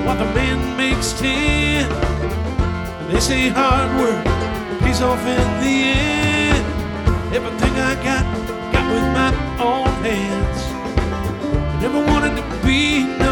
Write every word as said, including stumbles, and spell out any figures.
while the man makes ten. They say hard work pays off in the end. Everything I got, got with my own hands. I never wanted to be no